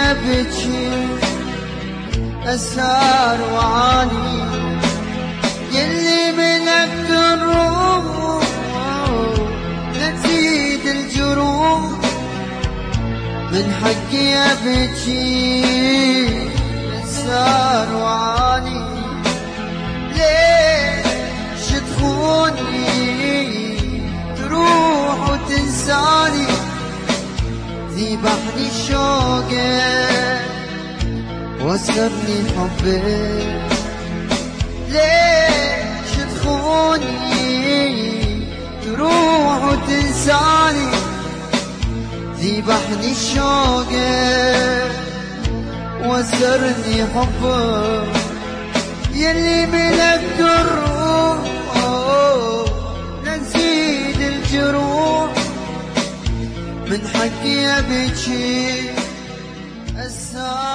أبكي أسهر وعاني، يلي ملكت الروح نزيد الجروح، من حقي أبكي أسهر وعاني. ليش تخوني تروح وتنساني، ذبحني شوقك وسرني حبك. ليش تخوني تروح وتنساني، ذبحني شوقك وسرني حبك. يلي ملكت الروح نزيد الجروح، من حقي أبكي أسهر